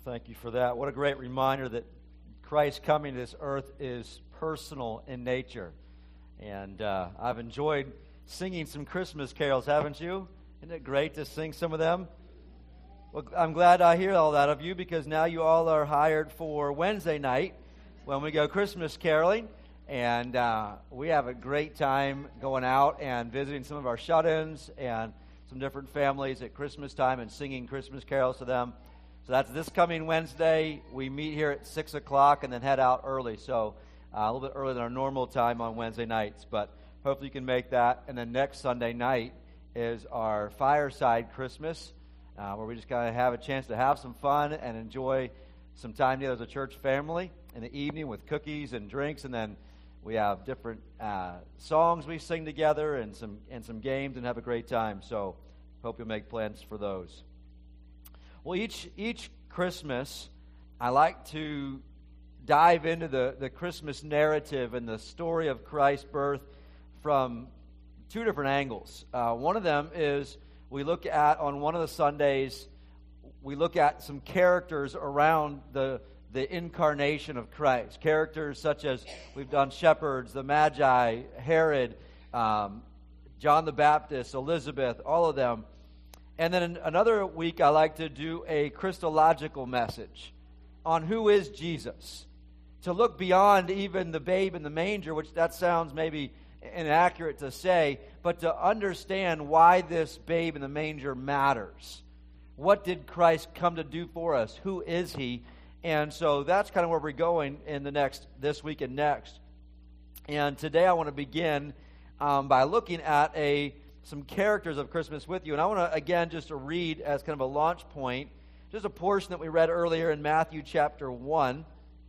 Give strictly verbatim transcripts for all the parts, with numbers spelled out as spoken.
Thank you for that. What a great reminder that Christ coming to this earth is personal in nature. And uh, I've enjoyed singing some Christmas carols, haven't you? Isn't it great to sing some of them? Well, I'm glad I hear all that of you, because now you all are hired for Wednesday night when we go Christmas caroling. And uh, we have a great time going out and visiting some of our shut-ins and some different families at Christmas time and singing Christmas carols to them. So that's this coming Wednesday. We meet here at six o'clock and then head out early. So uh, a little bit earlier than our normal time on Wednesday nights. But hopefully you can make that. And then next Sunday night is our fireside Christmas, uh, where we just kind of have a chance to have some fun and enjoy some time together as a church family in the evening with cookies and drinks. And then we have different uh, songs we sing together and some and some games and have a great time. So hope you'll make plans for those. Well, each each Christmas, I like to dive into the, the Christmas narrative and the story of Christ's birth from two different angles. Uh, one of them is we look at, on one of the Sundays, we look at some characters around the the incarnation of Christ. Characters such as, we've done shepherds, the Magi, Herod, um, John the Baptist, Elizabeth, all of them. And then another week I like to do a Christological message on who is Jesus. To look beyond even the babe in the manger, which that sounds maybe inaccurate to say, but to understand why this babe in the manger matters. What did Christ come to do for us? Who is He? And so that's kind of where we're going in the next, this week and next. And today I want to begin um, by looking at a some characters of Christmas with you. And I want to, again, just to read as kind of a launch point, just a portion that we read earlier in Matthew chapter one,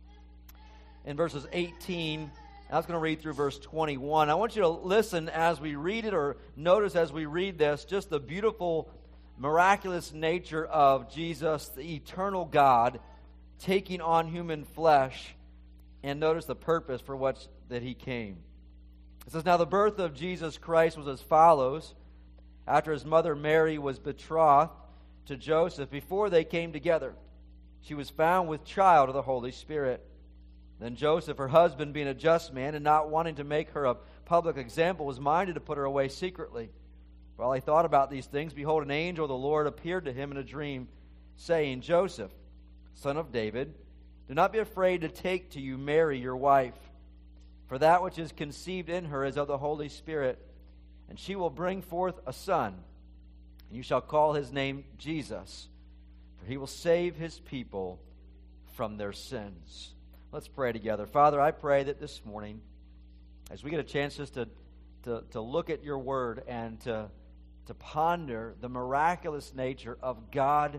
in verses eighteen. I was going to read through verse twenty-one. I want you to listen as we read it, or notice as we read this, just the beautiful, miraculous nature of Jesus, the eternal God, taking on human flesh, and notice the purpose for which that He came. It says, "Now the birth of Jesus Christ was as follows. After His mother Mary was betrothed to Joseph, before they came together, she was found with child of the Holy Spirit. Then Joseph, her husband, being a just man, and not wanting to make her a public example, was minded to put her away secretly. While he thought about these things, behold, an angel of the Lord appeared to him in a dream, saying, Joseph, son of David, do not be afraid to take to you Mary, your wife, for that which is conceived in her is of the Holy Spirit, and she will bring forth a son, and you shall call his name Jesus, for he will save his people from their sins." Let's pray together. Father, I pray that this morning, as we get a chance just to, to, to look at your word and to, to ponder the miraculous nature of God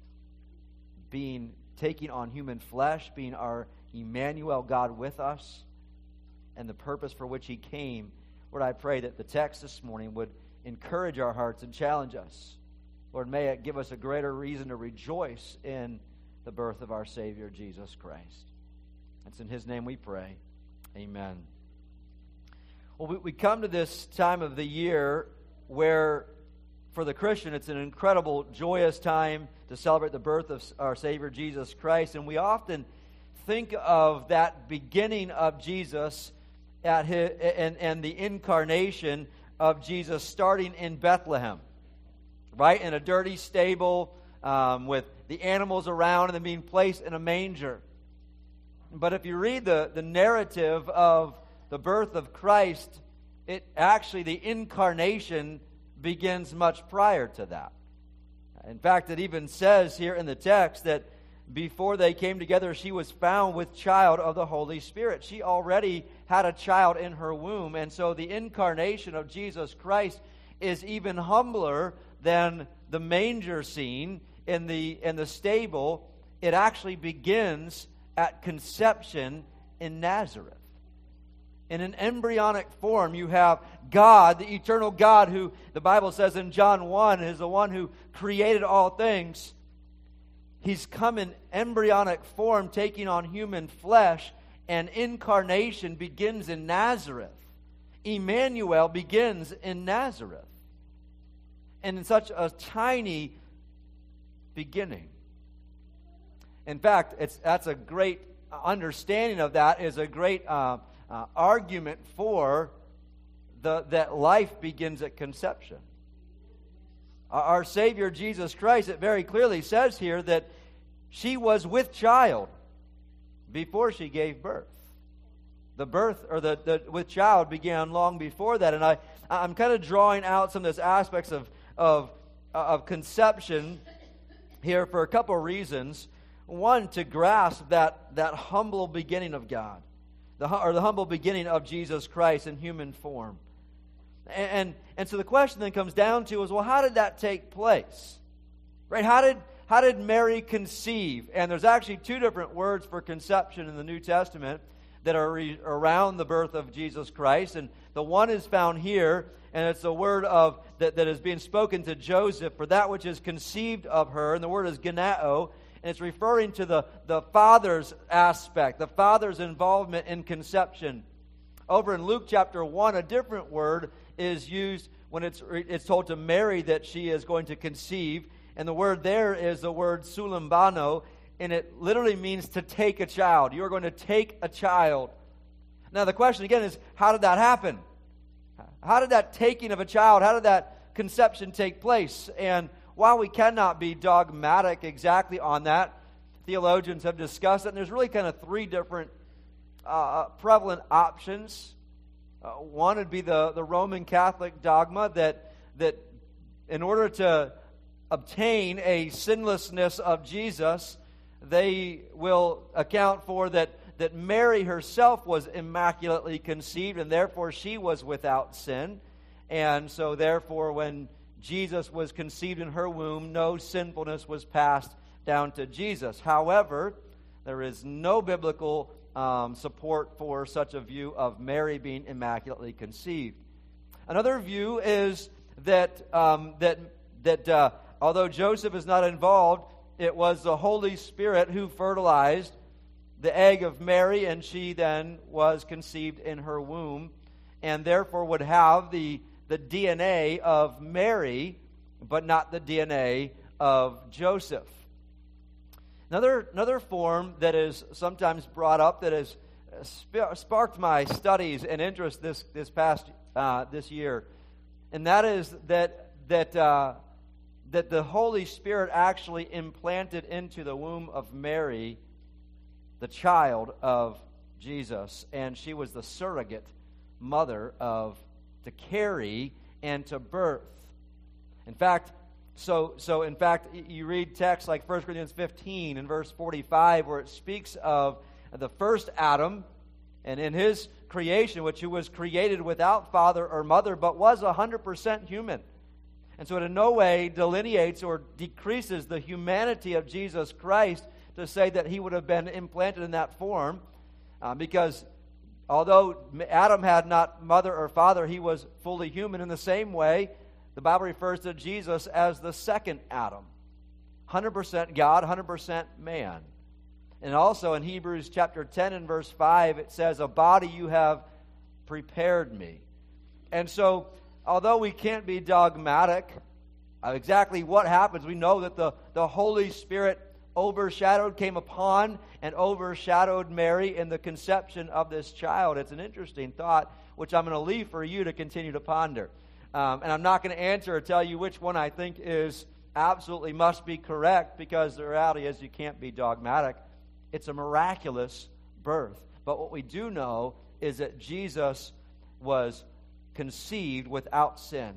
being taking on human flesh, being our Emmanuel, God with us, and the purpose for which He came, Lord, I pray that the text this morning would encourage our hearts and challenge us. Lord, may it give us a greater reason to rejoice in the birth of our Savior, Jesus Christ. It's in His name we pray. Amen. Well, we, we come to this time of the year where, for the Christian, it's an incredible, joyous time to celebrate the birth of our Savior, Jesus Christ. And we often think of that beginning of Jesus at his, and, and the incarnation of Jesus starting in Bethlehem, right? In a dirty stable um, with the animals around and then being placed in a manger. But if you read the, the narrative of the birth of Christ, it actually, the incarnation begins much prior to that. In fact, it even says here in the text that before they came together, she was found with child of the Holy Spirit. She already had a child in her womb. And so the incarnation of Jesus Christ is even humbler than the manger scene in the, in the stable. It actually begins at conception in Nazareth. In an embryonic form, you have God, the eternal God, who the Bible says in John one is the one who created all things. He's come in embryonic form, taking on human flesh, and incarnation begins in Nazareth. Emmanuel begins in Nazareth. And in such a tiny beginning. In fact, it's that's a great understanding of that is a great uh, uh, argument for the that life begins at conception. Our Savior Jesus Christ, it very clearly says here that she was with child before she gave birth. The birth or the, the with child began long before that, and I I'm kind of drawing out some of those aspects of of of conception here for a couple of reasons. One, to grasp that that humble beginning of God, the or the humble beginning of Jesus Christ in human form. And, and and so the question then comes down to is, well, how did that take place? Right? How did how did Mary conceive? And there's actually two different words for conception in the New Testament that are re- around the birth of Jesus Christ. And the one is found here, and it's the word of that, that is being spoken to Joseph for that which is conceived of her, and the word is genao, and it's referring to the, the father's aspect, the father's involvement in conception. Over in Luke chapter one, a different word is used when it's it's told to Mary that she is going to conceive, and the word there is the word sulambano, and it literally means to take a child. You are going to take a child. Now the question again is, how did that happen? How did that taking of a child, how did that conception take place? And while we cannot be dogmatic exactly on that, theologians have discussed it, and there's really kind of three different uh, prevalent options. Uh, one would be the, the Roman Catholic dogma that that in order to obtain a sinlessness of Jesus, they will account for that, that Mary herself was immaculately conceived, and therefore she was without sin. And so therefore when Jesus was conceived in her womb, no sinfulness was passed down to Jesus. However, there is no biblical um, support for such a view of Mary being immaculately conceived. Another view is that um, that that uh, although Joseph is not involved, it was the Holy Spirit who fertilized the egg of Mary, and she then was conceived in her womb, and therefore would have the the D N A of Mary, but not the D N A of Joseph. Another another form that is sometimes brought up that has sparked my studies and interest this this past uh, this year, and that is that that uh, that the Holy Spirit actually implanted into the womb of Mary the child of Jesus, and she was the surrogate mother of to carry and to birth. In fact, so so in fact, you read texts like First Corinthians fifteen and verse forty-five, where it speaks of the first Adam, and in his creation, which who was created without father or mother, but was one hundred percent human. And so it in no way delineates or decreases the humanity of Jesus Christ to say that he would have been implanted in that form, uh, because although Adam had not mother or father, he was fully human. In the same way, the Bible refers to Jesus as the second Adam, one hundred percent God, one hundred percent man. And also in Hebrews chapter ten and verse five, it says, "A body you have prepared me." And so, although we can't be dogmatic of exactly what happens, we know that the, the Holy Spirit overshadowed, came upon and overshadowed Mary in the conception of this child. It's an interesting thought, which I'm going to leave for you to continue to ponder. Um, and I'm not going to answer or tell you which one I think is absolutely must be correct, because the reality is you can't be dogmatic. It's a miraculous birth. But what we do know is that Jesus was conceived without sin.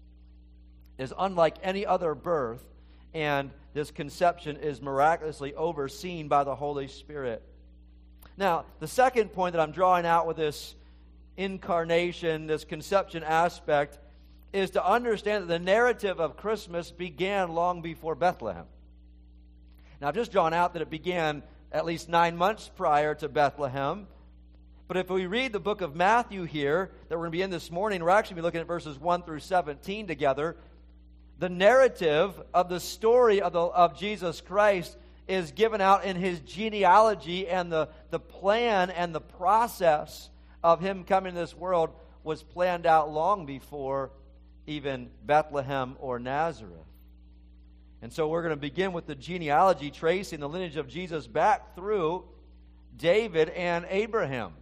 It is unlike any other birth, and this conception is miraculously overseen by the Holy Spirit. Now, the second point that I'm drawing out with this incarnation, this conception aspect, is to understand that the narrative of Christmas began long before Bethlehem. Now, I've just drawn out that it began at least nine months prior to Bethlehem. But if we read the book of Matthew here, that we're going to be in this morning, we're actually be looking at verses one through seventeen together. The narrative of the story of, the, of Jesus Christ is given out in his genealogy, and the, the plan and the process of him coming to this world was planned out long before even Bethlehem or Nazareth. And so we're going to begin with the genealogy, tracing the lineage of Jesus back through David and Abraham,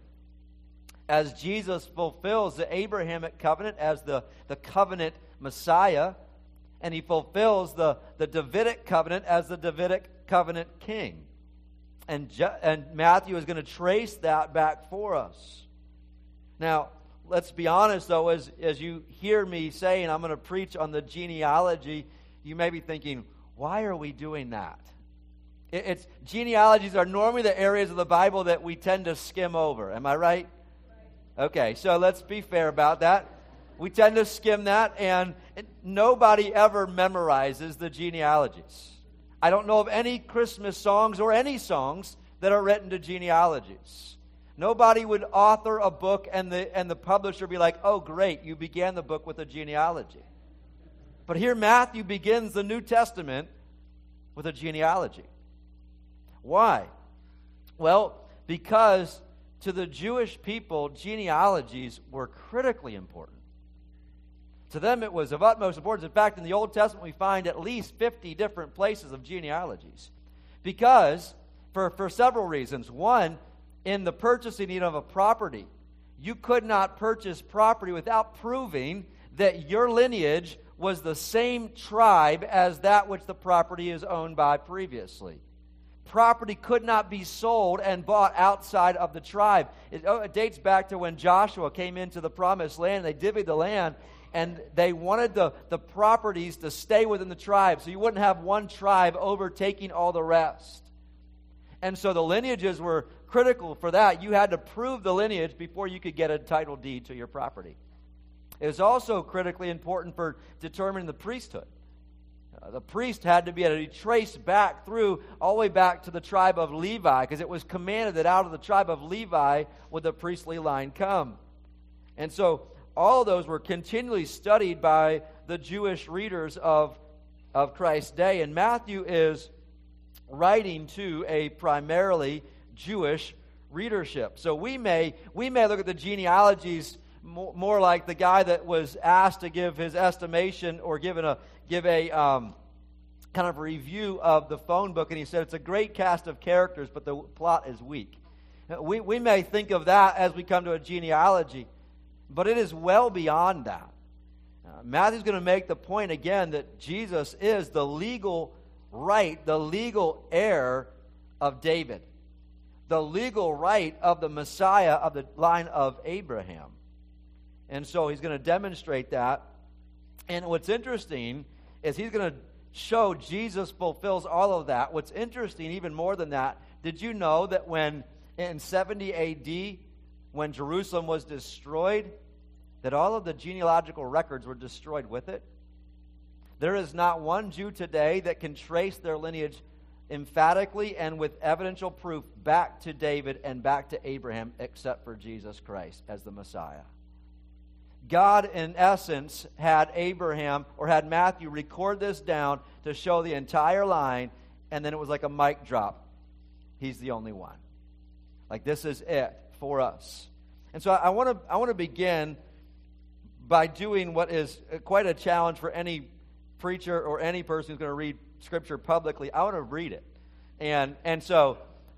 as Jesus fulfills the Abrahamic covenant as the, the covenant Messiah, and he fulfills the, the Davidic covenant as the Davidic covenant king. And, Je- and Matthew is going to trace that back for us. Now, let's be honest, though, as, as you hear me saying I'm going to preach on the genealogy, you may be thinking, why are we doing that? It, it's genealogies are normally the areas of the Bible that we tend to skim over. Am I right? Okay, so let's be fair about that. We tend to skim that, and nobody ever memorizes the genealogies. I don't know of any Christmas songs or any songs that are written to genealogies. Nobody would author a book and the and the publisher be like, oh, great, you began the book with a genealogy. But here Matthew begins the New Testament with a genealogy. Why? Well, because to the Jewish people, genealogies were critically important. To them, it was of utmost importance. In fact, in the Old Testament, we find at least fifty different places of genealogies. Because, for, for several reasons. One, in the purchasing of a property, you could not purchase property without proving that your lineage was the same tribe as that which the property is owned by previously. Property could not be sold and bought outside of the tribe. It, oh, it dates back to when Joshua came into the promised land. They divvied the land, and they wanted the, the properties to stay within the tribe, so you wouldn't have one tribe overtaking all the rest. And so the lineages were critical for that. You had to prove the lineage before you could get a title deed to your property. It was also critically important for determining the priesthood. Uh, the priest had to be able to be traced back through, all the way back to the tribe of Levi, because it was commanded that out of the tribe of Levi would the priestly line come. And so all of those were continually studied by the Jewish readers of, of Christ's day. And Matthew is writing to a primarily Jewish readership. So we may we may look at the genealogies more, more like the guy that was asked to give his estimation or given a give a um, kind of review of the phone book, and he said it's a great cast of characters, but the plot is weak. We we may think of that as we come to a genealogy, but it is well beyond that. Uh, Matthew's going to make the point again that Jesus is the legal right, the legal heir of David, the legal right of the Messiah of the line of Abraham. And so he's going to demonstrate that. And what's interesting is he's going to show Jesus fulfills all of that. What's interesting, even more than that, did you know that when in seventy A D, when Jerusalem was destroyed, that all of the genealogical records were destroyed with it? There is not one Jew today that can trace their lineage emphatically and with evidential proof back to David and back to Abraham except for Jesus Christ as the Messiah. God, in essence, had Abraham, or had Matthew record this down to show the entire line, and then it was like a mic drop. He's the only one. Like, this is it for us. And so I want to I want to begin by doing what is quite a challenge for any preacher or any person who's going to read Scripture publicly. I want to read it. And, and so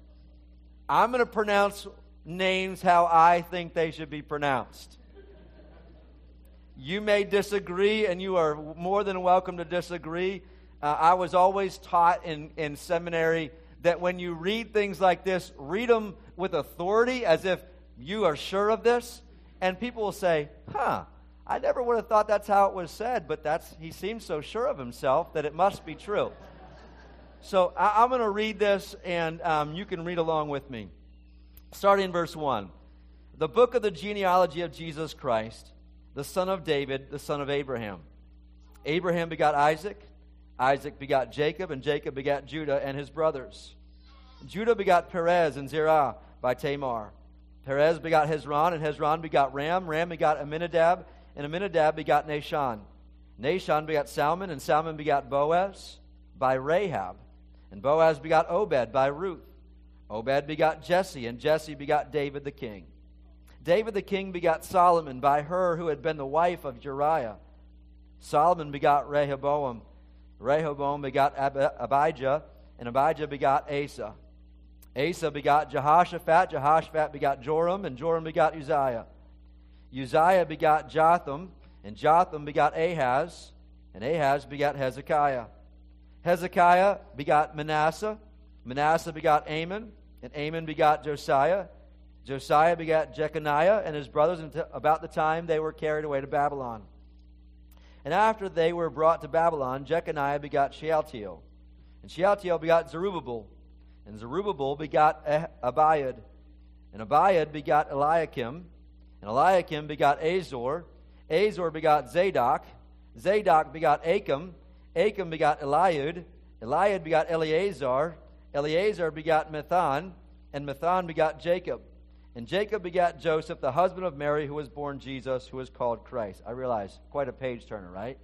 I'm going to pronounce names how I think they should be pronounced. You may disagree, and you are more than welcome to disagree. Uh, I was always taught in, in seminary that when you read things like this, read them with authority as if you are sure of this. And people will say, huh, I never would have thought that's how it was said, but that's he seems so sure of himself that it must be true. So I, I'm going to read this, and um, you can read along with me. Starting in verse one. The book of the genealogy of Jesus Christ, the son of David, the son of Abraham. Abraham begot Isaac. Isaac begot Jacob, and Jacob begot Judah and his brothers. Judah begot Perez and Zerah by Tamar. Perez begot Hezron, and Hezron begot Ram. Ram begot Amminadab, and Amminadab begot Nahshon. Nahshon begot Salmon, and Salmon begot Boaz by Rahab. And Boaz begot Obed by Ruth. Obed begot Jesse, and Jesse begot David the king. David the king begot Solomon by her who had been the wife of Uriah. Solomon begot Rehoboam. Rehoboam begot Ab- Abijah, and Abijah begot Asa. Asa begot Jehoshaphat, Jehoshaphat begot Joram, and Joram begot Uzziah. Uzziah begot Jotham, and Jotham begot Ahaz, and Ahaz begot Hezekiah. Hezekiah begot Manasseh, Manasseh begot Amon, and Amon begot Josiah. Josiah begot Jeconiah and his brothers until about the time they were carried away to Babylon. And after they were brought to Babylon, Jeconiah begot Shealtiel, and Shealtiel begot Zerubbabel, and Zerubbabel begot Abiad, and Abiad begot Eliakim, and Eliakim begot Azor, Azor begot Zadok, Zadok begot Achim, Achim begot Eliud, Eliud begot Eleazar, Eleazar begot Methan, and Methan begot Jacob. And Jacob begat Joseph, the husband of Mary, who was born Jesus, who is called Christ. I realize, quite a page turner, right?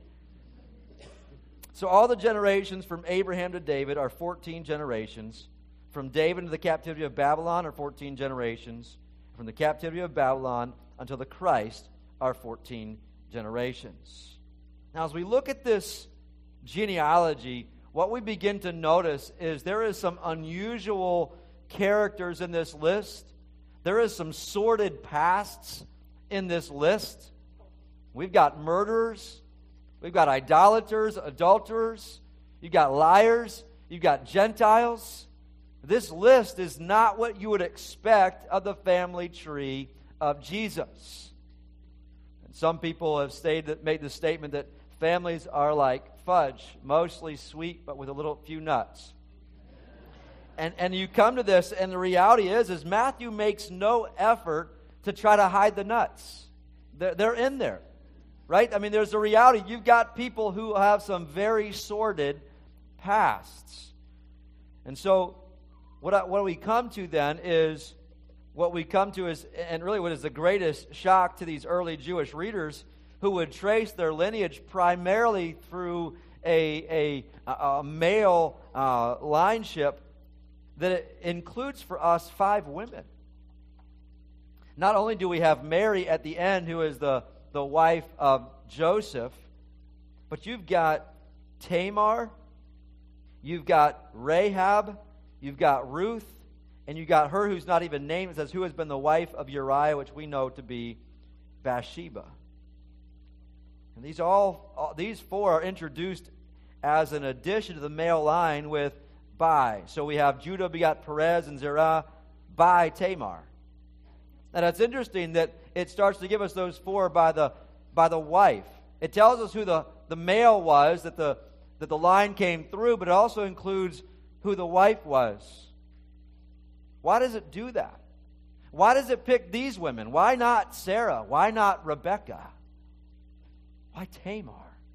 So all the generations from Abraham to David are fourteen generations. From David to the captivity of Babylon are fourteen generations. From the captivity of Babylon until the Christ are fourteen generations. Now, as we look at this genealogy, what we begin to notice is there is some unusual characters in this list. There is some sordid pasts in this list. We've got murderers. We've got idolaters, adulterers. You've got liars. You've got Gentiles. This list is not what you would expect of the family tree of Jesus. And some people have stated, made the statement that families are like fudge, mostly sweet, but with a little few nuts. And and you come to this, and the reality is, is Matthew makes no effort to try to hide the nuts. They're, they're in there, right? I mean, there's a reality. You've got people who have some very sordid pasts. And so what, I, what we come to then is, what we come to is, and really what is the greatest shock to these early Jewish readers who would trace their lineage primarily through a, a, a male uh, lineship, that it includes for us five women. Not only do we have Mary at the end, who is the, the wife of Joseph, but you've got Tamar, you've got Rahab, you've got Ruth, and you've got her who's not even named. It says, who has been the wife of Uriah, which we know to be Bathsheba. And these all, all these four are introduced as an addition to the male line with by. So we have Judah begot Perez and Zerah by Tamar. Now that's interesting that it starts to give us those four by the by the wife. It tells us who the, the male was that the that the line came through, but it also includes who the wife was. Why does it do that? Why does it pick these women? Why not Sarah? Why not Rebecca? Why Tamar?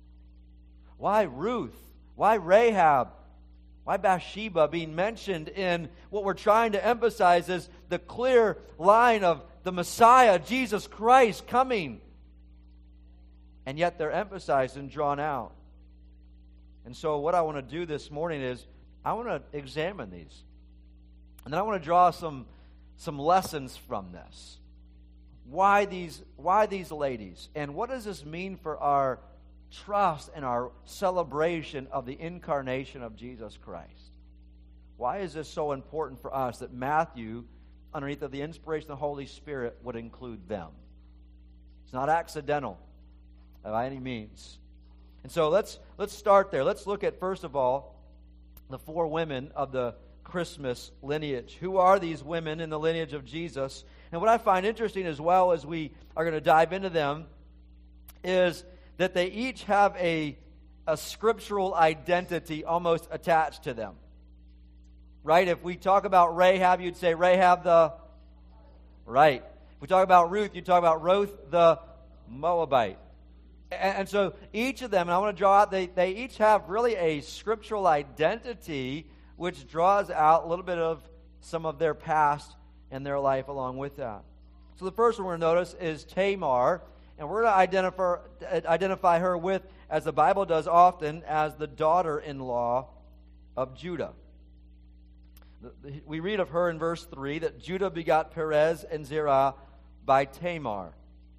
Why Ruth? Why Rahab? Why Bathsheba being mentioned in what we're trying to emphasize is the clear line of the Messiah, Jesus Christ, coming. And yet they're emphasized and drawn out. And so what I want to do this morning is I want to examine these. And then I want to draw some, some lessons from this. Why these, why these ladies? And what does this mean for our trust and our celebration of the incarnation of Jesus Christ? Why is this so important for us that Matthew, underneath of the inspiration of the Holy Spirit, would include them? It's not accidental by any means. And so let's let's start there. Let's look at, first of all, the four women of the Christmas lineage. Who are these women in the lineage of Jesus? And what I find interesting as well as we are going to dive into them is that they each have a, a scriptural identity almost attached to them. Right? If we talk about Rahab, you'd say Rahab the... Right. If we talk about Ruth, you'd talk about Ruth the Moabite. And, and so each of them, and I want to draw out, they, they each have really a scriptural identity which draws out a little bit of some of their past and their life along with that. So the first one we're going to notice is Tamar. And we're going to identify, identify her with, as the Bible does often, as the daughter-in-law of Judah. We read of her in verse three that Judah begot Perez and Zerah by Tamar.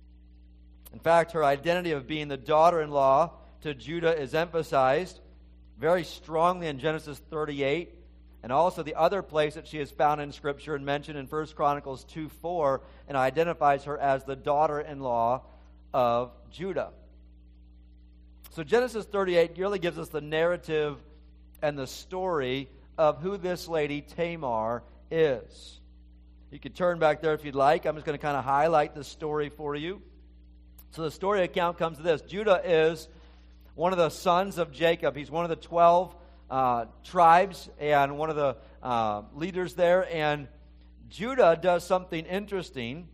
In fact, her identity of being the daughter-in-law to Judah is emphasized very strongly in Genesis thirty-eight, and also the other place that she is found in Scripture and mentioned in First Chronicles two four, and identifies her as the daughter-in-law of Judah. So Genesis thirty-eight really gives us the narrative and the story of who this lady Tamar is. You can turn back there if you'd like. I'm just going to kind of highlight the story for you. So the story account comes to this. Judah is one of the sons of Jacob. He's one of the twelve uh, tribes and one of the uh, leaders there. And Judah does something interesting.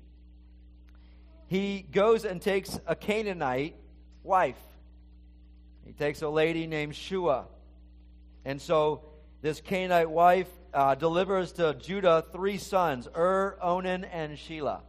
He goes and takes a Canaanite wife. He takes a lady named Shua. And so this Canaanite wife uh, delivers to Judah three sons, Ur, Onan, and Shelah.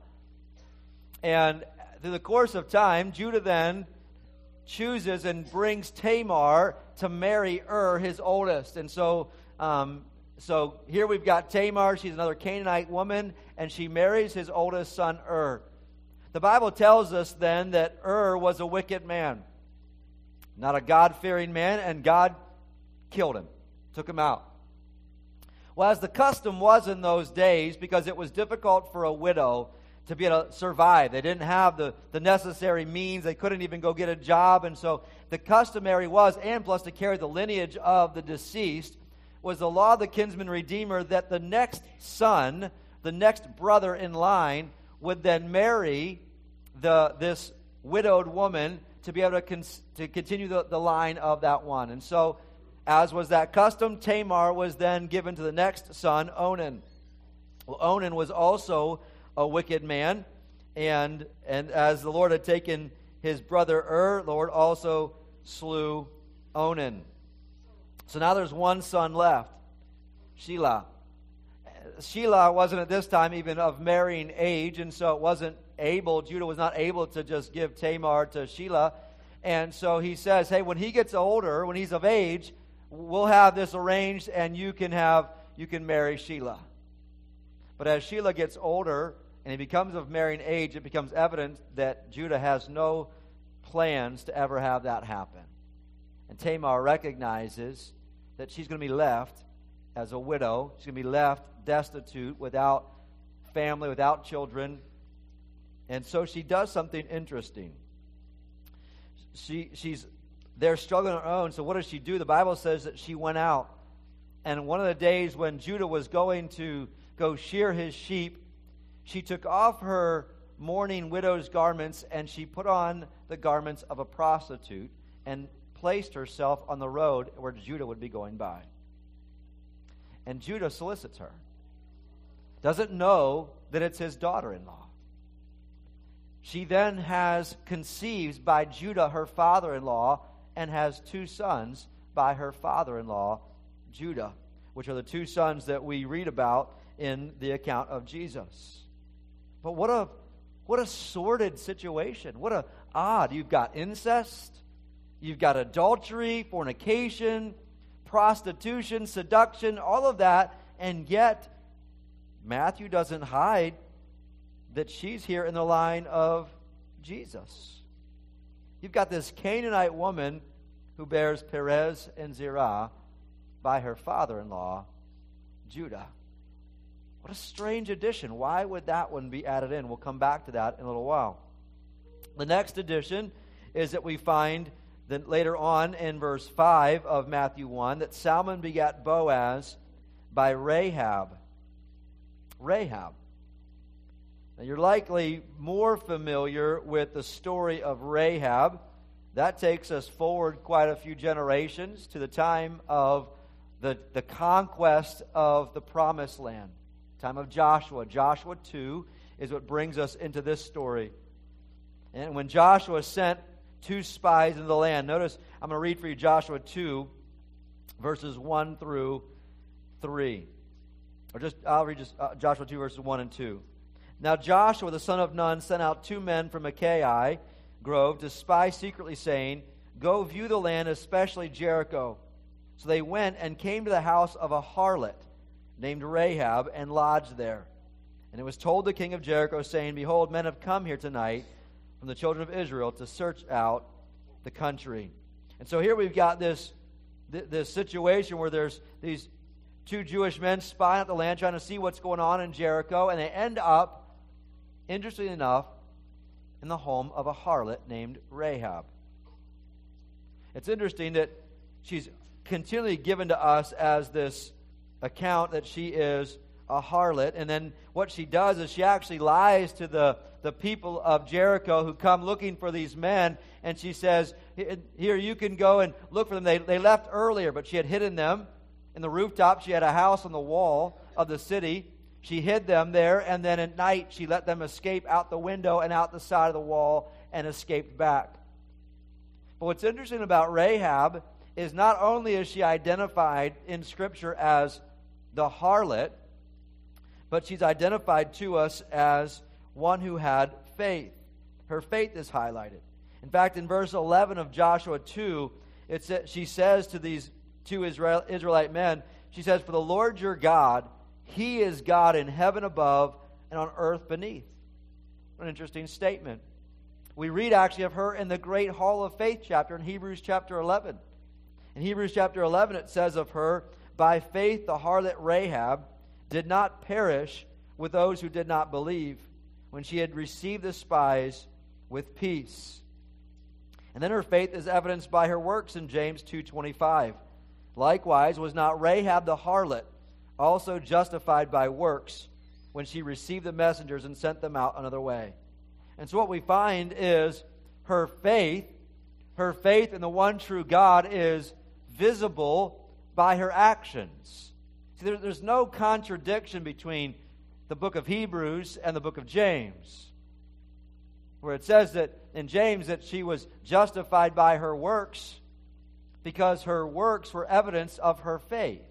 And through the course of time, Judah then chooses and brings Tamar to marry Ur, his oldest. And so, um, so here we've got Tamar. She's another Canaanite woman, and she marries his oldest son, Ur. The Bible tells us then that Ur was a wicked man, not a God-fearing man, and God killed him, took him out. Well, as the custom was in those days, because it was difficult for a widow to be able to survive. They didn't have the, the necessary means. They couldn't even go get a job. And so the customary was, and plus to carry the lineage of the deceased, was the law of the kinsman redeemer that the next son, the next brother in line, would then marry the this widowed woman to be able to, con- to continue the, the line of that one. And so, as was that custom, Tamar was then given to the next son, Onan. Well, Onan was also a wicked man, and and as the Lord had taken his brother Ur, the Lord also slew Onan. So now there's one son left, Shelah. Shelah wasn't at this time even of marrying age, and so it wasn't able, Judah was not able to just give Tamar to Shelah. And so he says, hey, when he gets older, when he's of age, we'll have this arranged, and you can have you can marry Shelah. But as Shelah gets older and he becomes of marrying age, it becomes evident that Judah has no plans to ever have that happen. And Tamar recognizes that she's going to be left as a widow. She's going to be left destitute, without family, without children. And so she does something interesting. She she's they're struggling on her own. So what does she do? The Bible says that she went out. And one of the days when Judah was going to go shear his sheep, she took off her mourning widow's garments, and she put on the garments of a prostitute and placed herself on the road where Judah would be going by. And Judah solicits her. Doesn't know that it's his daughter-in-law. She then has conceived by Judah, her father-in-law, and has two sons by her father-in-law, Judah, which are the two sons that we read about in the account of Jesus. But what a what a sordid situation. What a odd. You've got incest, you've got adultery, fornication, prostitution, seduction, all of that, and yet Matthew doesn't hide that she's here in the line of Jesus. You've got this Canaanite woman who bears Perez and Zerah by her father-in-law, Judah. What a strange addition. Why would that one be added in? We'll come back to that in a little while. The next addition is that we find that later on in verse five of Matthew one that Salmon begat Boaz by Rahab. Rahab. Now you're likely more familiar with the story of Rahab. That takes us forward quite a few generations to the time of the, the conquest of the Promised Land. Time of Joshua. Joshua two is what brings us into this story. And when Joshua sent two spies into the land, notice I'm going to read for you Joshua two, verses one through three. Or just I'll read just uh, Joshua two, verses one and two. Now Joshua, the son of Nun, sent out two men from Achaia Grove to spy secretly, saying, "Go view the land, especially Jericho." So they went and came to the house of a harlot named Rahab, and lodged there. And it was told the king of Jericho, saying, "Behold, men have come here tonight from the children of Israel to search out the country." And so here we've got this, th- this situation where there's these two Jewish men spying out the land, trying to see what's going on in Jericho, and they end up, interestingly enough, in the home of a harlot named Rahab. It's interesting that she's continually given to us as this account that she is a harlot, and then what she does is she actually lies to the, the people of Jericho who come looking for these men, and she says, here, you can go and look for them. They, they left earlier, but she had hidden them in the rooftop. She had a house on the wall of the city. She hid them there, and then at night she let them escape out the window and out the side of the wall and escaped back. But what's interesting about Rahab is not only is she identified in Scripture as the harlot, but she's identified to us as one who had faith. Her faith is highlighted. In fact, in verse eleven of Joshua two, it sa- she says to these two Israel, Israelite men, she says, "For the Lord your God, He is God in heaven above and on earth beneath." What an interesting statement. We read actually of her in the great Hall of Faith chapter in Hebrews chapter eleven. In Hebrews chapter eleven it says of her, "By faith the harlot Rahab did not perish with those who did not believe, when she had received the spies with peace." And then her faith is evidenced by her works in James two twenty-five. "Likewise was not Rahab the harlot also justified by works, when she received the messengers and sent them out another way?" And so what we find is her faith, her faith in the one true God is visible by her actions. See, there, there's no contradiction between the book of Hebrews and the book of James, where it says that in James that she was justified by her works because her works were evidence of her faith.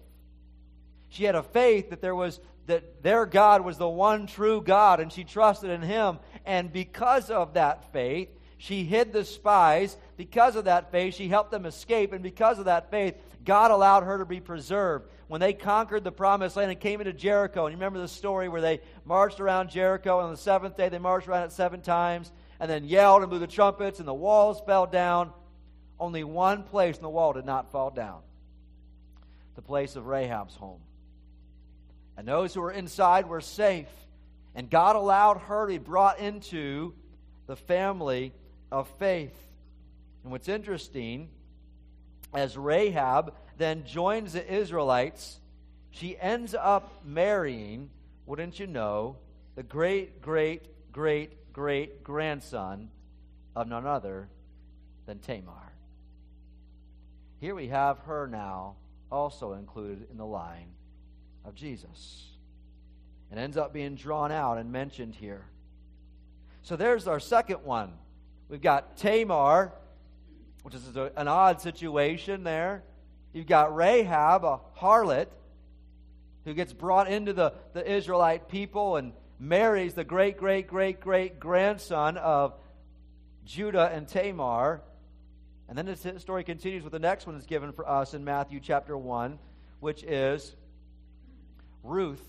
She had a faith that there was that their God was the one true God, and she trusted in Him. And because of that faith, she hid the spies. Because of that faith, she helped them escape. And because of that faith, God allowed her to be preserved. When they conquered the promised land and came into Jericho, and you remember the story where they marched around Jericho, and on the seventh day they marched around it seven times, and then yelled and blew the trumpets, and the walls fell down. Only one place in the wall did not fall down: the place of Rahab's home. And those who were inside were safe. And God allowed her to be brought into the family of faith. And what's interesting, as Rahab then joins the Israelites, she ends up marrying, wouldn't you know, the great, great, great, great grandson of none other than Tamar. Here we have her now also included in the line of Jesus, and ends up being drawn out and mentioned here. So there's our second one. We've got Tamar, which is a, an odd situation there. You've got Rahab, a harlot, who gets brought into the, the Israelite people and marries the great, great, great, great grandson of Judah and Tamar. And then the story continues with the next one that's given for us in Matthew chapter one, which is Ruth,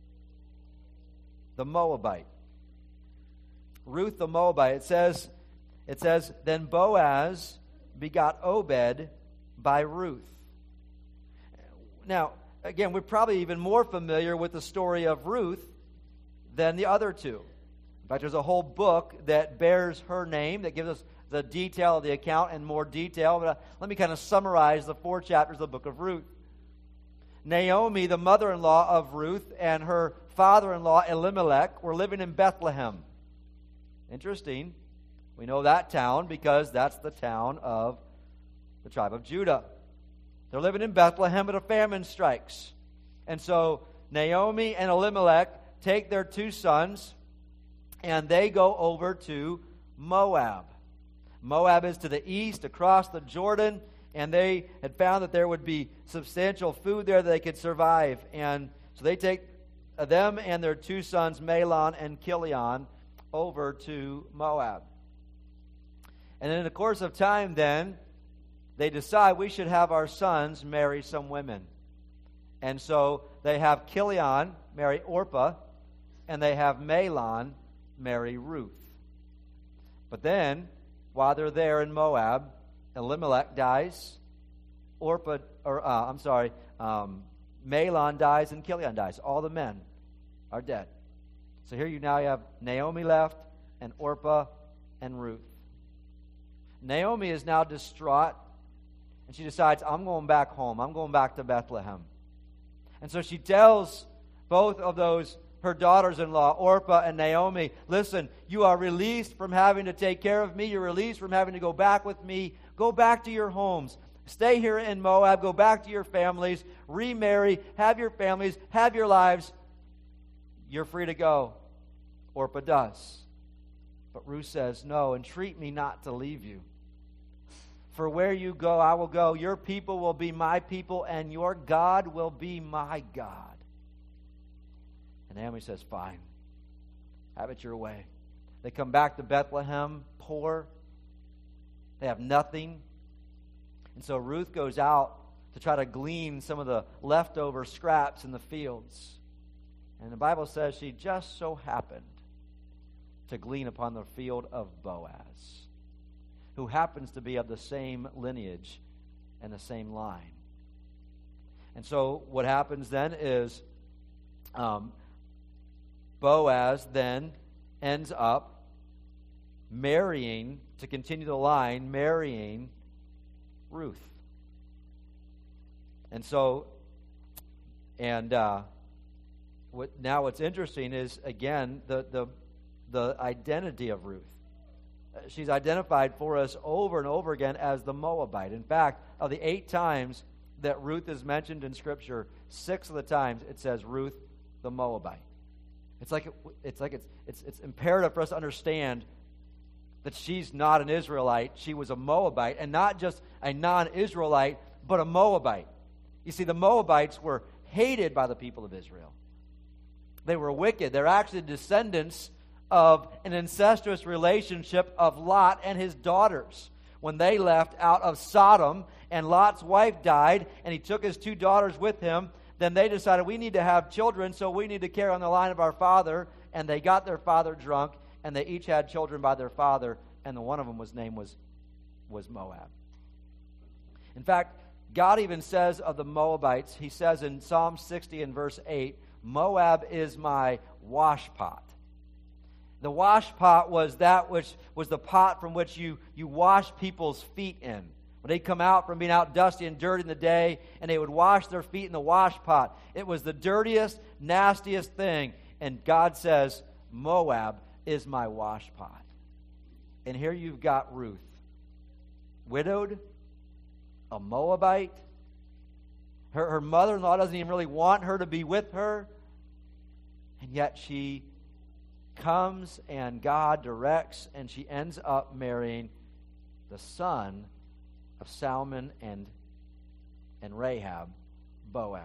the Moabite. Ruth the Moabite. It says, it says, "Then Boaz begot Obed by Ruth." Now, again, we're probably even more familiar with the story of Ruth than the other two. In fact, there's a whole book that bears her name that gives us the detail of the account in more detail. But uh, let me kind of summarize the four chapters of the book of Ruth. Naomi, the mother-in-law of Ruth, and her father-in-law Elimelech were living in Bethlehem. Interesting. We know that town because that's the town of the tribe of Judah. They're living in Bethlehem, but a famine strikes. And so Naomi and Elimelech take their two sons, and they go over to Moab. Moab is to the east, across the Jordan, and they had found that there would be substantial food there that they could survive. And so they take them and their two sons, Mahlon and Chilion, over to Moab. And in the course of time then, they decide we should have our sons marry some women. And so they have Chilion marry Orpah, and they have Mahlon marry Ruth. But then, while they're there in Moab, Elimelech dies, Orpah, or uh, I'm sorry, um, Mahlon dies and Chilion dies. All the men are dead. So here you now have Naomi left and Orpah and Ruth. Naomi is now distraught, and she decides, I'm going back home. I'm going back to Bethlehem. And so she tells both of those, her daughters-in-law, Orpah and Naomi, listen, you are released from having to take care of me. You're released from having to go back with me. Go back to your homes. Stay here in Moab. Go back to your families. Remarry. Have your families. Have your lives. You're free to go. Orpah does. But Ruth says, no, entreat me not to leave you. For where you go, I will go. Your people will be my people, and your God will be my God. And Naomi says, fine. Have it your way. They come back to Bethlehem poor. They have nothing. And so Ruth goes out to try to glean some of the leftover scraps in the fields. And the Bible says she just so happened to glean upon the field of Boaz, who happens to be of the same lineage and the same line. And so what happens then is um, Boaz then ends up marrying, to continue the line, marrying Ruth. And so, and uh, what now what's interesting is, again, the, the, the identity of Ruth. She's identified for us over and over again as the Moabite. In fact, of the eight times that Ruth is mentioned in Scripture, six of the times it says Ruth the Moabite. It's like it's like it's it's it's imperative for us to understand that she's not an Israelite. She was a Moabite, and not just a non-Israelite, but a Moabite. You see, the Moabites were hated by the people of Israel. They were wicked. They're actually descendants of an incestuous relationship of Lot and his daughters. When they left out of Sodom, and Lot's wife died, and he took his two daughters with him, then they decided, we need to have children, so we need to carry on the line of our father. And they got their father drunk, and they each had children by their father, and the one of them was name was, was Moab. In fact, God even says of the Moabites, he says in Psalm sixty and verse eight, Moab is my washpot. The washpot was that which was the pot from which you, you wash people's feet in. When they'd come out from being out dusty and dirty in the day, and they would wash their feet in the washpot. It was the dirtiest, nastiest thing. And God says, Moab is my washpot. And here you've got Ruth, widowed, a Moabite. Her, her mother-in-law doesn't even really want her to be with her. And yet she comes and God directs, and she ends up marrying the son of Salmon and, and Rahab, Boaz.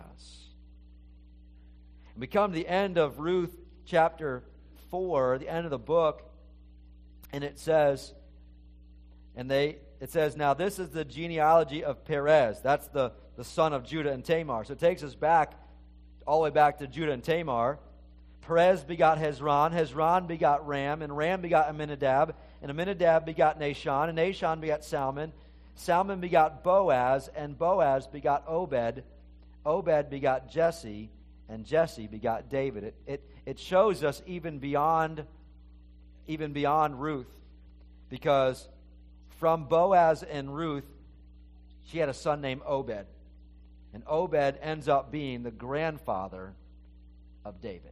And we come to the end of Ruth chapter four, the end of the book, and it says, and they it says, now this is the genealogy of Perez. That's the, the son of Judah and Tamar. So it takes us back, all the way back to Judah and Tamar. Perez begot Hezron, Hezron begot Ram, and Ram begot Amminadab, and Amminadab begot Nahshon, and Nahshon begot Salmon, Salmon begot Boaz, and Boaz begot Obed, Obed begot Jesse, and Jesse begot David. It, it, it shows us even beyond, even beyond Ruth, because from Boaz and Ruth, she had a son named Obed, and Obed ends up being the grandfather of David.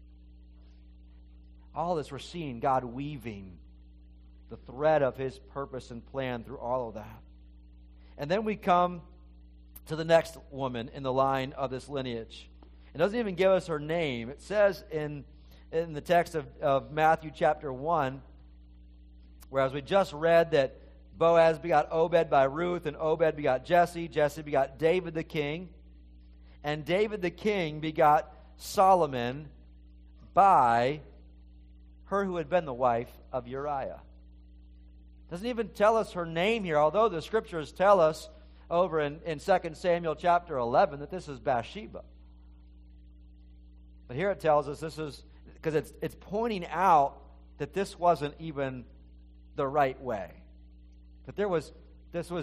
All this we're seeing God weaving the thread of his purpose and plan through all of that. And then we come to the next woman in the line of this lineage. It doesn't even give us her name. It says in, in the text of, of Matthew chapter one, whereas we just read that Boaz begot Obed by Ruth, and Obed begot Jesse, Jesse begot David the king, and David the king begot Solomon by her who had been the wife of Uriah. Doesn't even tell us her name here, although the scriptures tell us over in, in Second Samuel chapter eleven that this is Bathsheba. But here it tells us this is, because it's, it's pointing out that this wasn't even the right way. That there was, this was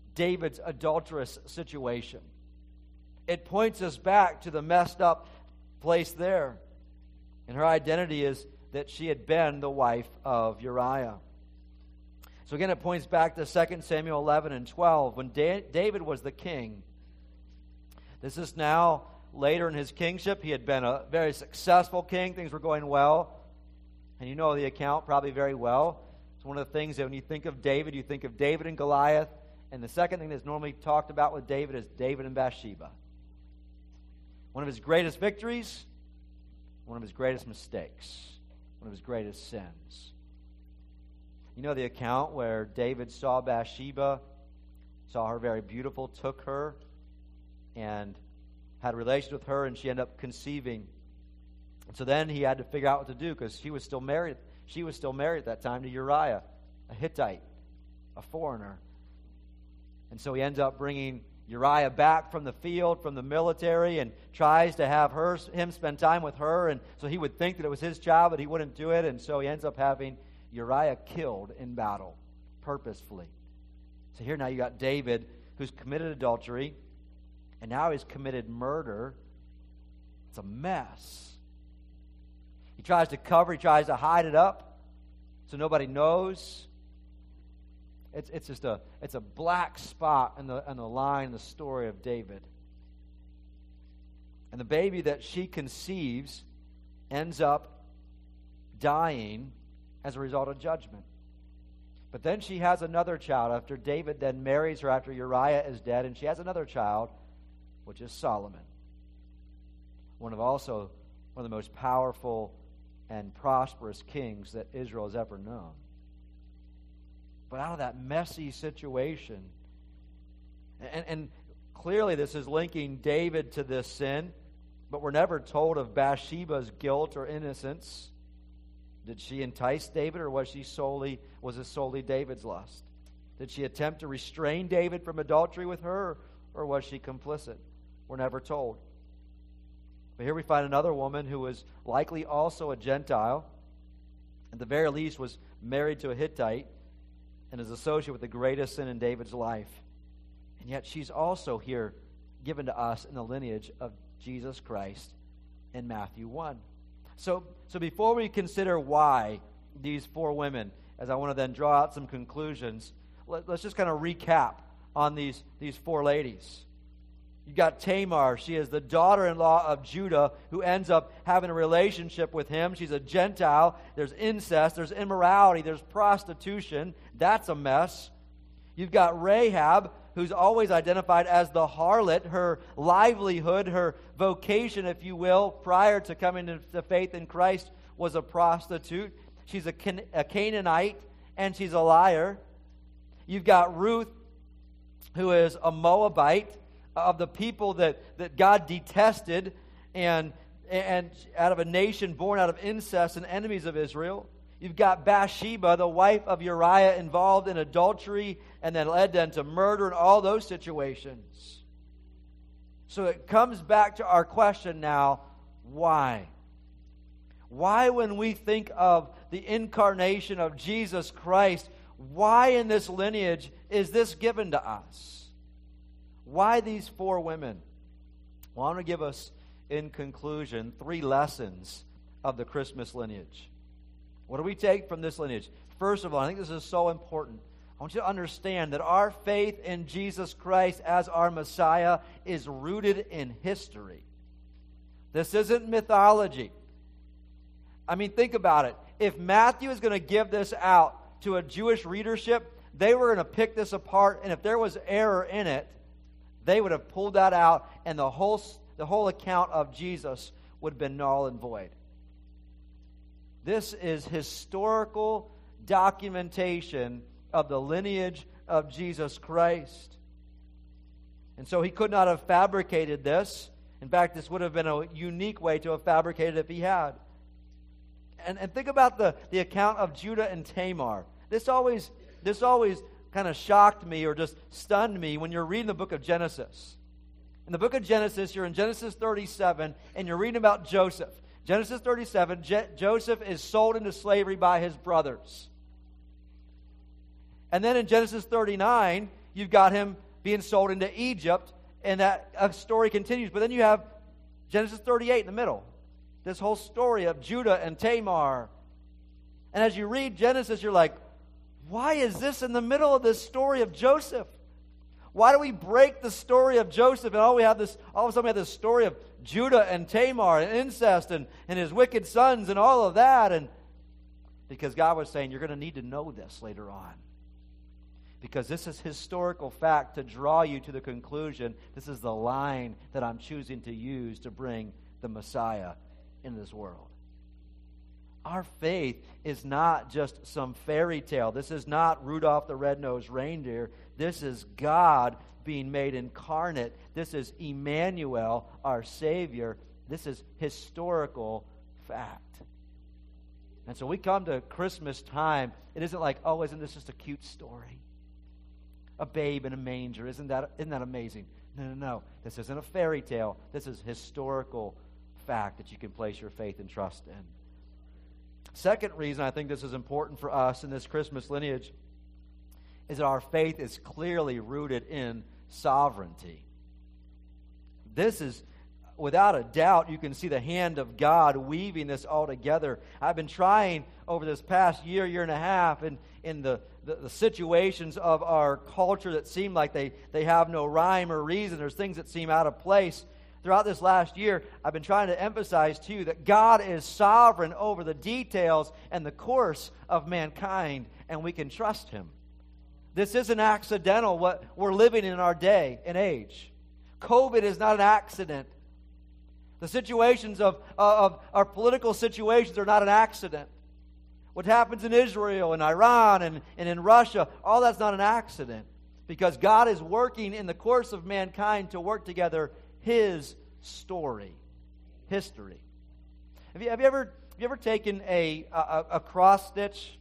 David's adulterous situation. It points us back to the messed up place there. And her identity is that she had been the wife of Uriah. So again, it points back to Second Samuel eleven and twelve, when da- David was the king. This is now later in his kingship. He had been a very successful king. Things were going well. And you know the account probably very well. It's one of the things that when you think of David, you think of David and Goliath. And the second thing that's normally talked about with David is David and Bathsheba. One of his greatest victories, one of his greatest mistakes, one of his greatest sins. You know the account where David saw Bathsheba, saw her very beautiful, took her, and had a relation with her, and she ended up conceiving. And so then he had to figure out what to do, because she was still married. She was still married at that time to Uriah, a Hittite, a foreigner. And so he ends up bringing Uriah back from the field, from the military, and tries to have her, him spend time with her. And so he would think that it was his child, but he wouldn't do it. And so he ends up having Uriah killed in battle, purposefully. So here now you got David, who's committed adultery, and now he's committed murder. It's a mess. He tries to cover, he tries to hide it up so nobody knows. It's it's just a it's a black spot in the in the line, the story of David. And the baby that she conceives ends up dying as a result of judgment. But then she has another child after David then marries her after Uriah is dead, and she has another child, which is Solomon. One of also one of the most powerful and prosperous kings that Israel has ever known. But out of that messy situation, and, and clearly this is linking David to this sin, but we're never told of Bathsheba's guilt or innocence. Did she entice David, or was she solely was it solely David's lust? Did she attempt to restrain David from adultery with her, or was she complicit? We're never told. But here we find another woman who was likely also a Gentile, at the very least was married to a Hittite, and is associated with the greatest sin in David's life. And yet she's also here given to us in the lineage of Jesus Christ in Matthew one. So, so before we consider why these four women, as I want to then draw out some conclusions, let, let's just kind of recap on these, these four ladies. You got Tamar. She is the daughter-in-law of Judah, who ends up having a relationship with him. She's a Gentile. There's incest. There's immorality. There's prostitution. That's a mess. You've got Rahab, who's always identified as the harlot. Her livelihood, her vocation, if you will, prior to coming to faith in Christ, was a prostitute. She's a, Can- a Canaanite, and she's a liar. You've got Ruth, who is a Moabite, of the people that, that God detested, and, and out of a nation born out of incest and enemies of Israel. You've got Bathsheba, the wife of Uriah, involved in adultery and then led then to murder and all those situations. So it comes back to our question now, why? Why, when we think of the incarnation of Jesus Christ, why in this lineage is this given to us? Why these four women? Well, I want to give us, in conclusion, three lessons of the Christmas lineage. What do we take from this lineage? First of all, I think this is so important. I want you to understand that our faith in Jesus Christ as our Messiah is rooted in history. This isn't mythology. I mean, think about it. If Matthew is going to give this out to a Jewish readership, they were going to pick this apart, and if there was error in it, they would have pulled that out, and the whole, the whole account of Jesus would have been null and void. This is historical documentation of the lineage of Jesus Christ. And so he could not have fabricated this. In fact, this would have been a unique way to have fabricated it if he had. And, and think about the, the account of Judah and Tamar. This always, this always kind of shocked me or just stunned me when you're reading the book of Genesis. In the book of Genesis, you're in Genesis thirty-seven, and you're reading about Joseph. Genesis thirty-seven, Je- Joseph is sold into slavery by his brothers. And then in Genesis thirty-nine, you've got him being sold into Egypt, and that uh, story continues. But then you have Genesis thirty-eight in the middle. This whole story of Judah and Tamar. And as you read Genesis, you're like, why is this in the middle of this story of Joseph? Why do we break the story of Joseph and all we have this all of a sudden we have this story of Judah and Tamar and incest and, and his wicked sons and all of that? And because God was saying, you're going to need to know this later on. Because this is historical fact to draw you to the conclusion. This is the line that I'm choosing to use to bring the Messiah into this world. Our faith is not just some fairy tale. This is not Rudolph the Red-Nosed Reindeer. This is God being made incarnate. This is Emmanuel, our Savior. This is historical fact. And so we come to Christmas time. It isn't like, oh, isn't this just a cute story? A babe in a manger. Isn't that, isn't that amazing? No, no, no. This isn't a fairy tale. This is historical fact that you can place your faith and trust in. Second reason I think this is important for us in this Christmas lineage is that our faith is clearly rooted in sovereignty. This is, without a doubt, you can see the hand of God weaving this all together. I've been trying over this past year, year and a half, in, in the, the, the situations of our culture that seem like they, they have no rhyme or reason. There's things that seem out of place. Throughout this last year, I've been trying to emphasize to you that God is sovereign over the details and the course of mankind, and we can trust Him. This isn't accidental, what we're living in our day and age. COVID is not an accident. The situations of, of our political situations are not an accident. What happens in Israel and Iran and, and in Russia, all that's not an accident. Because God is working in the course of mankind to work together His story, history. Have you, have you ever have you ever taken a a, a cross stitch?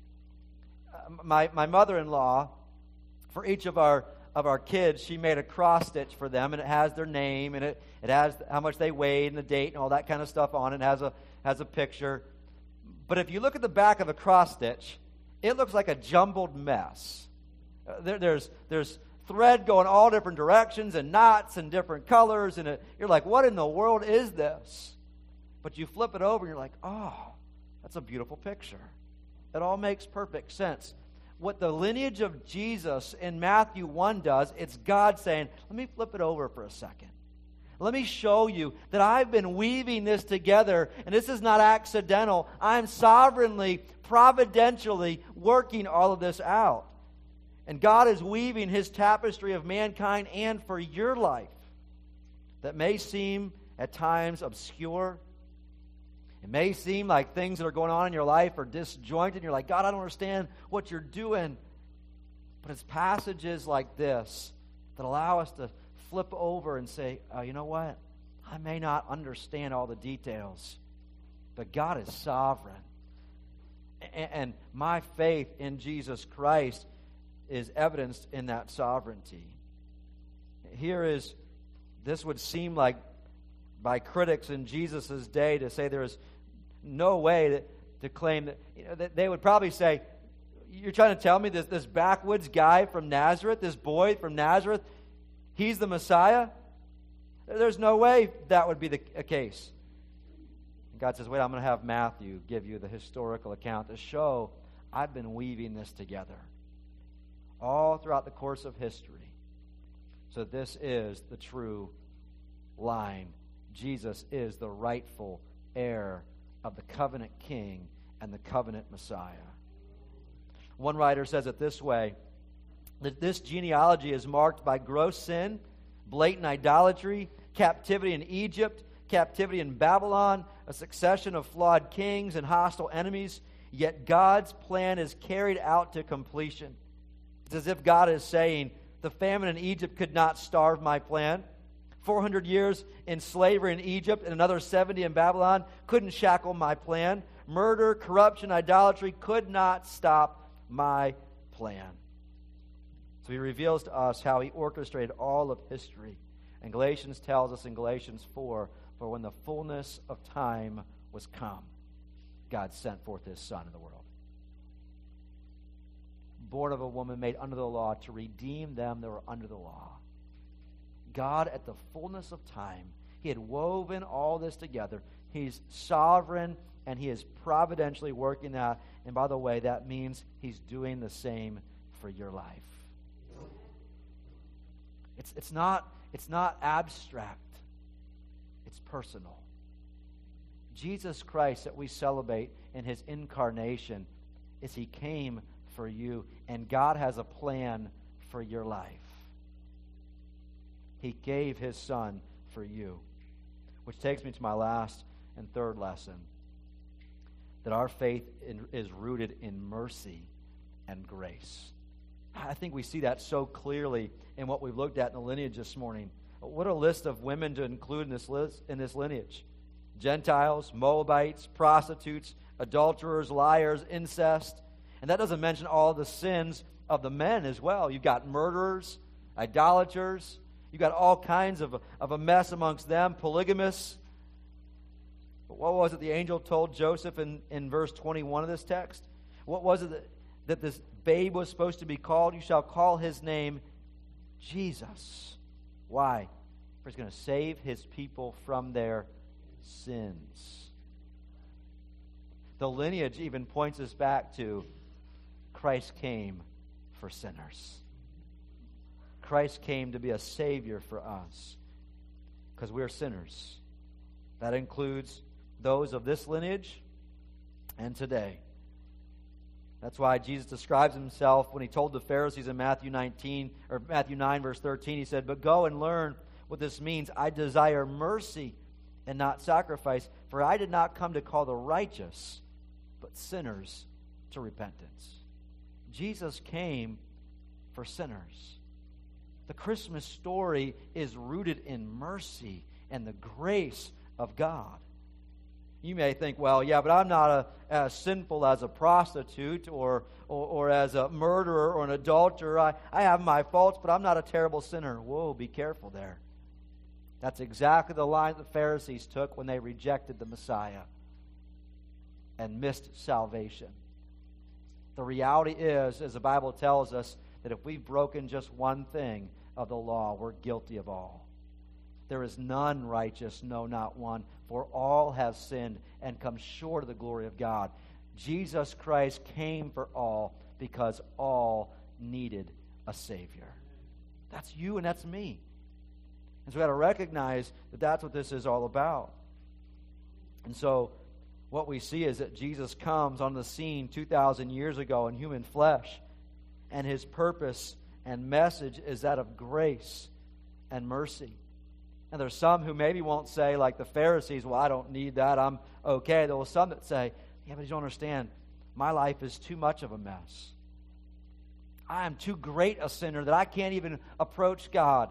Uh, my my mother-in-law, for each of our of our kids, she made a cross stitch for them, and it has their name and it it has how much they weighed and the date and all that kind of stuff on it. It has a has a picture. But if you look at the back of a cross stitch, it looks like a jumbled mess. Uh, there, there's there's thread going all different directions and knots and different colors, and it, you're like, what in the world is this? But you flip it over and you're like, oh, that's a beautiful picture. It all makes perfect sense. What the lineage of Jesus in Matthew one does, it's God saying, let me flip it over for a second. Let me show you that I've been weaving this together, and this is not accidental. I'm sovereignly, providentially working all of this out. And God is weaving His tapestry of mankind and for your life that may seem at times obscure. It may seem like things that are going on in your life are disjointed. You're like, God, I don't understand what you're doing. But it's passages like this that allow us to flip over and say, oh, you know what? I may not understand all the details, but God is sovereign. And my faith in Jesus Christ is evidenced in that sovereignty. Here is, this would seem like by critics in Jesus' day to say there is no way to, to claim that, you know, that they would probably say, you're trying to tell me this, this backwoods guy from Nazareth, this boy from Nazareth, he's the Messiah? There's no way that would be the a case. And God says, wait, I'm going to have Matthew give you the historical account to show I've been weaving this together all throughout the course of history. So this is the true line. Jesus is the rightful heir of the covenant king and the covenant Messiah. One writer says it this way, that this genealogy is marked by gross sin, blatant idolatry, captivity in Egypt, captivity in Babylon, a succession of flawed kings and hostile enemies, yet God's plan is carried out to completion. It's as if God is saying, the famine in Egypt could not starve my plan. four hundred years in slavery in Egypt and another seventy in Babylon couldn't shackle my plan. Murder, corruption, idolatry could not stop my plan. So He reveals to us how He orchestrated all of history. And Galatians tells us in Galatians four, for when the fullness of time was come, God sent forth His Son in the world. born of a woman, made under the law, to redeem them that were under the law. God, at the fullness of time, he had woven all this together. He's sovereign, and he is providentially working that. And by the way, that means he's doing the same for your life. It's, it's, not, it's not abstract. It's personal. Jesus Christ that we celebrate in his incarnation is he came for you, and God has a plan for your life. He gave his son for you. Which takes me to my last and third lesson, that our faith in, is rooted in mercy and grace. I think we see that so clearly in what we've looked at in the lineage this morning. What a list of women to include in this list, in this lineage. Gentiles, Moabites, prostitutes, adulterers, liars, incest. And that doesn't mention all the sins of the men as well. You've got murderers, idolaters. You've got all kinds of, of a mess amongst them, polygamists. But what was it the angel told Joseph in, in verse twenty-one of this text? What was it that, that this babe was supposed to be called? You shall call his name Jesus. Why? For he's going to save his people from their sins. The lineage even points us back to Christ came for sinners. Christ came to be a Savior for us because we're sinners. That includes those of this lineage and today. That's why Jesus describes himself when he told the Pharisees in Matthew nineteen or Matthew nine verse thirteen. He said, "But go and learn what this means. I desire mercy and not sacrifice, for I did not come to call the righteous, but sinners to repentance." Jesus came for sinners. The Christmas story is rooted in mercy and the grace of God. You may think, well, yeah, but I'm not a, as sinful as a prostitute or, or, or as a murderer or an adulterer. I, I have my faults, but I'm not a terrible sinner. Whoa, be careful there. That's exactly the line the Pharisees took when they rejected the Messiah and missed salvation. The reality is, as the Bible tells us, that if we've broken just one thing of the law, we're guilty of all. There is none righteous, no, not one, for all have sinned and come short of the glory of God. Jesus Christ came for all because all needed a Savior. That's you and that's me. And so we got to recognize that that's what this is all about. And so what we see is that Jesus comes on the scene two thousand years ago in human flesh, and his purpose and message is that of grace and mercy. And there's some who maybe won't say, like the Pharisees, well, I don't need that, I'm okay. There will some that say, yeah, but you don't understand, my life is too much of a mess. I am too great a sinner that I can't even approach God.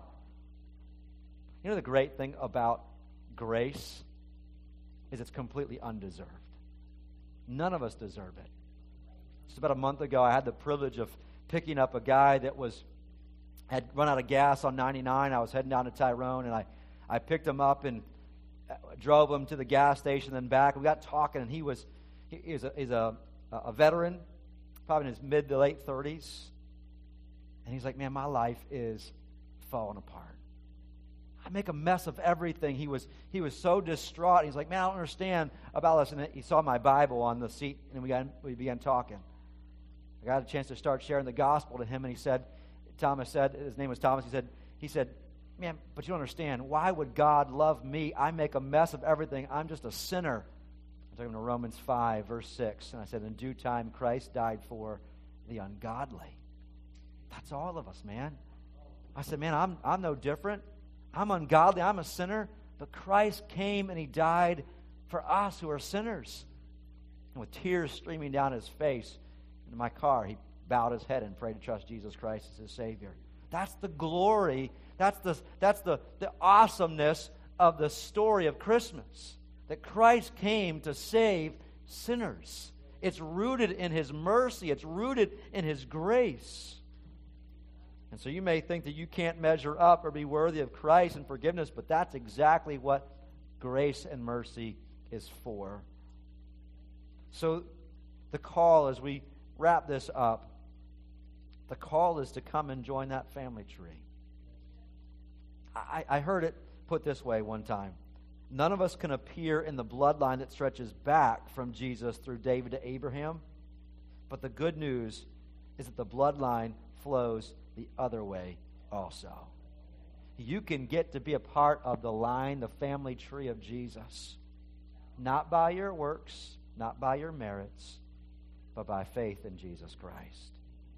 You know the great thing about grace is it's completely undeserved. None of us deserve it. Just about a month ago, I had the privilege of picking up a guy that was had run out of gas on ninety-nine. I was heading down to Tyrone, and I, I picked him up and drove him to the gas station and back. We got talking, and he was he, he's a, he's a, a veteran, probably in his mid to late thirties. And he's like, man, my life is falling apart. I make a mess of everything. He was he was so distraught. He's like, man, I don't understand about this. And he saw my Bible on the seat, and we got we began talking. I got a chance to start sharing the gospel to him, and he said, Thomas said, his name was Thomas. He said, he said, man, but you don't understand. Why would God love me? I make a mess of everything. I'm just a sinner. I took him to Romans five, verse six, and I said, in due time, Christ died for the ungodly. That's all of us, man. I said, man, I'm I'm no different. I'm ungodly, I'm a sinner, but Christ came and he died for us who are sinners. And with tears streaming down his face, in my car, he bowed his head and prayed to trust Jesus Christ as his Savior. That's the glory, that's the, that's the, the awesomeness of the story of Christmas, that Christ came to save sinners. It's rooted in his mercy, it's rooted in his grace. And so you may think that you can't measure up or be worthy of Christ and forgiveness, but that's exactly what grace and mercy is for. So the call as we wrap this up The call is to come and join that family tree. I, I heard it put this way one time. None of us can appear in the bloodline that stretches back from Jesus through David to Abraham. But the good news is that the bloodline flows the other way also. You can get to be a part of the line, the family tree of Jesus. Not by your works, not by your merits, but by faith in Jesus Christ.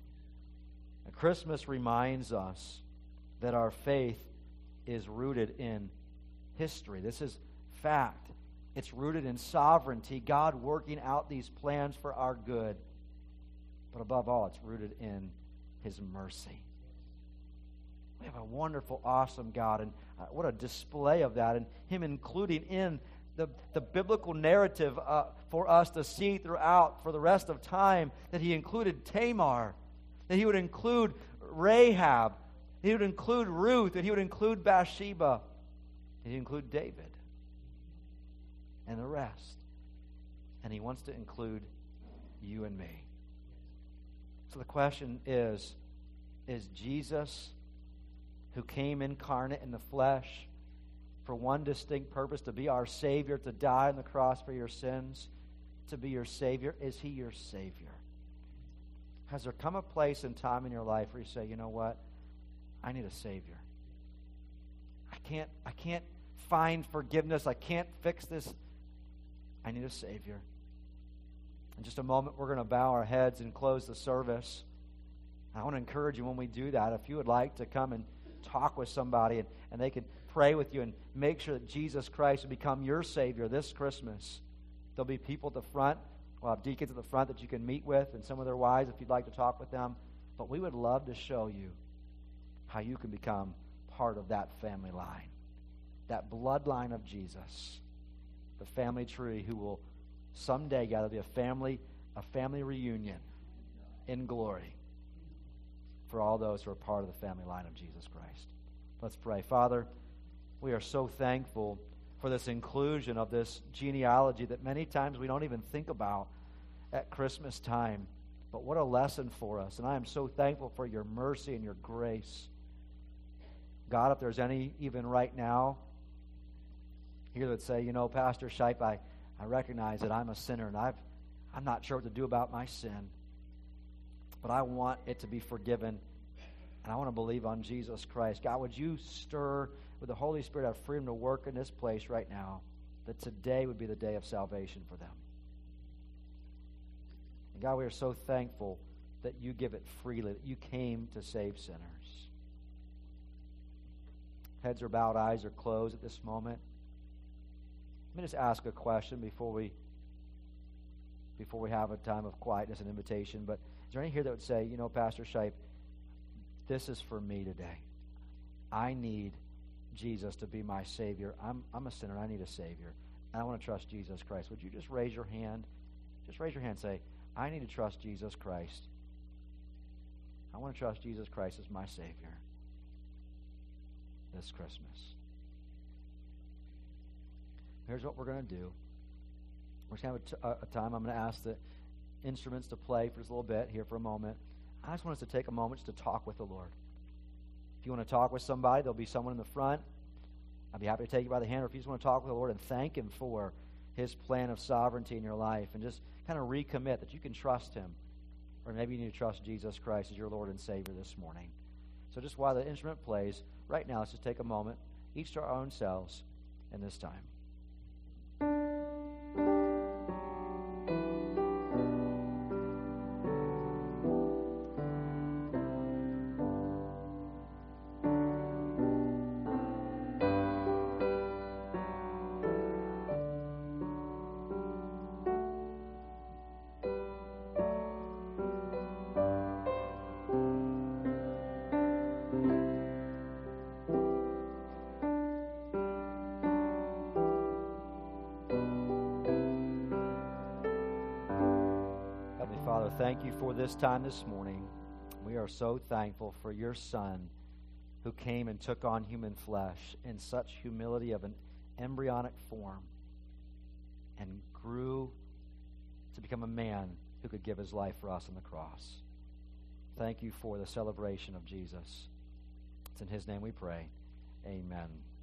And Christmas reminds us that our faith is rooted in history. This is fact. It's rooted in sovereignty, God working out these plans for our good. But above all, it's rooted in His mercy. We have a wonderful, awesome God, and uh, what a display of that, and Him including in the, the biblical narrative uh, for us to see throughout for the rest of time, that He included Tamar, that He would include Rahab, that He would include Ruth, that He would include Bathsheba, that He'd include David, and the rest. And He wants to include you and me. So the question is, is Jesus, who came incarnate in the flesh for one distinct purpose, to be our Savior, to die on the cross for your sins, to be your Savior, is He your Savior? Has there come a place in time in your life where you say, you know what? I need a Savior. I can't, I can't find forgiveness. I can't fix this. I need a Savior. In just a moment, we're going to bow our heads and close the service. I want to encourage you when we do that, if you would like to come and talk with somebody and, and they can pray with you and make sure that Jesus Christ will become your Savior this Christmas. There'll be people at the front. We'll have deacons at the front that you can meet with and some of their wives if you'd like to talk with them. But we would love to show you how you can become part of that family line, that bloodline of Jesus, the family tree who will someday, God, there'll be a family, a family reunion in glory for all those who are part of the family line of Jesus Christ. Let's pray. Father, we are so thankful for this inclusion of this genealogy that many times we don't even think about at Christmas time. But what a lesson for us. And I am so thankful for your mercy and your grace. God, if there's any even right now here that say, you know, Pastor Shipe, I, I recognize that I'm a sinner and I've, I'm not sure what to do about my sin. But I want it to be forgiven, and I want to believe on Jesus Christ. God, would you stir with the Holy Spirit, have freedom to work in this place right now, that today would be the day of salvation for them. And God, we are so thankful that you give it freely, that you came to save sinners. Heads are bowed, eyes are closed at this moment. Let me just ask a question before we before we have a time of quietness and invitation. But is there any here that would say, you know, Pastor Shipe, this is for me today. I need Jesus to be my Savior. I'm I'm a sinner. I need a Savior. And I want to trust Jesus Christ. Would you just raise your hand? Just raise your hand and say, I need to trust Jesus Christ. I want to trust Jesus Christ as my Savior this Christmas. Here's what we're going to do. We're going to have a, t- a time. I'm going to ask the instruments to play for just a little bit here for a moment. I just want us to take a moment just to talk with the Lord. If you want to talk with somebody, there'll be someone in the front. I'd be happy to take you by the hand. Or if you just want to talk with the Lord and thank Him for His plan of sovereignty in your life and just kind of recommit that you can trust Him. Or maybe you need to trust Jesus Christ as your Lord and Savior this morning. So just while the instrument plays, right now, let's just take a moment, each to our own selves in this time. Thank you for this time this morning. We are so thankful for your Son who came and took on human flesh in such humility of an embryonic form and grew to become a man who could give his life for us on the cross. Thank you for the celebration of Jesus. It's in his name we pray. Amen.